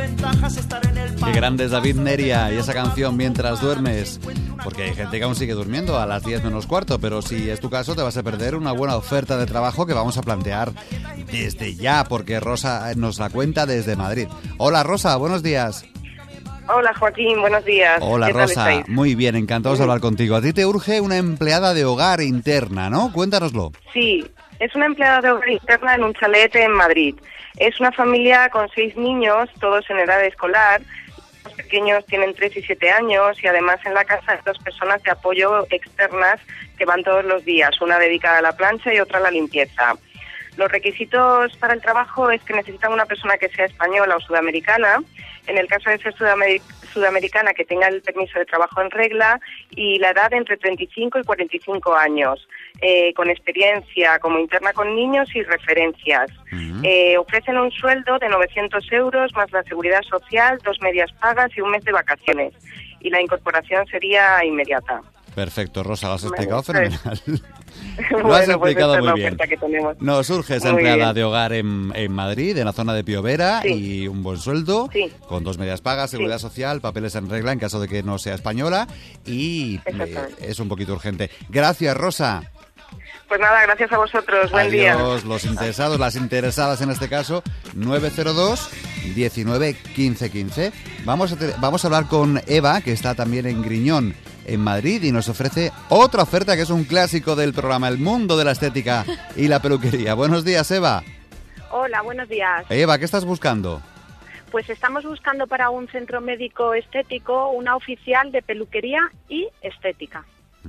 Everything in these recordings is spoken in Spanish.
Qué grande es David Neria y esa canción Mientras duermes. Porque hay gente que aún sigue durmiendo a las 10 menos cuarto, pero si es tu caso te vas a perder una buena oferta de trabajo que vamos a plantear desde ya, porque Rosa nos la cuenta desde Madrid. Hola Rosa, buenos días. Hola Joaquín, buenos días. Hola ¿Qué tal Rosa, estáis? muy bien, encantados de hablar contigo. A ti te urge una empleada de hogar interna, ¿no? Cuéntanoslo. Sí, es una empleada de hogar interna en un chalet en Madrid. Es una familia con 6 niños, todos en edad escolar. Los pequeños tienen 3 y 7 años y además en la casa hay 2 personas de apoyo externas que van todos los días, una dedicada a la plancha y otra a la limpieza. Los requisitos para el trabajo es que necesitan una persona que sea española o sudamericana. En el caso de ser sudamericana, que tenga el permiso de trabajo en regla y la edad entre 35 y 45 años, con experiencia como interna con niños y referencias. Ofrecen un sueldo de 900 euros más la seguridad social, 2 medias pagas y un mes de vacaciones. Y la incorporación sería inmediata. Perfecto, Rosa, lo has explicado fenomenal. Lo has explicado pues muy bien. Nos surge esa empleada de hogar en Madrid, en la zona de Piovera, y un buen sueldo, con 2 medias pagas, seguridad social, papeles en regla en caso de que no sea española, y es un poquito urgente. Gracias, Rosa. Pues nada, gracias a vosotros. Buen día. Adiós, los interesados, las interesadas en este caso, 902 19 15 15. Vamos a hablar con Eva, que está también en Griñón, en Madrid, y nos ofrece otra oferta que es un clásico del programa, el mundo de la estética y la peluquería. Buenos días, Eva. Hola, buenos días. Eva, ¿qué estás buscando? Pues estamos buscando para un centro médico estético una oficial de peluquería y estética.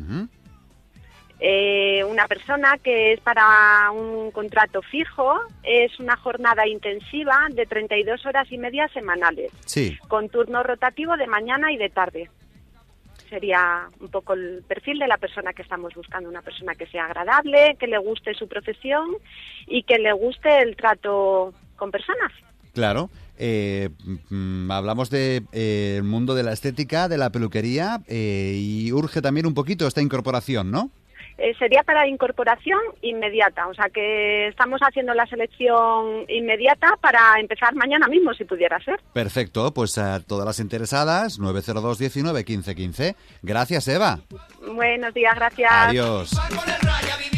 Una persona que es para un contrato fijo, es una jornada intensiva de 32 horas y media semanales, con turno rotativo de mañana y de tarde. Sería un poco el perfil de la persona que estamos buscando, una persona que sea agradable, que le guste su profesión y que le guste el trato con personas. Claro. Hablamos de el mundo de la estética, de la peluquería, y urge también un poquito esta incorporación, ¿no? Sería para incorporación inmediata, o sea que estamos haciendo la selección inmediata para empezar mañana mismo, si pudiera ser. Perfecto, pues a todas las interesadas, 902 19 15 15. Gracias, Eva. Buenos días, gracias. Adiós.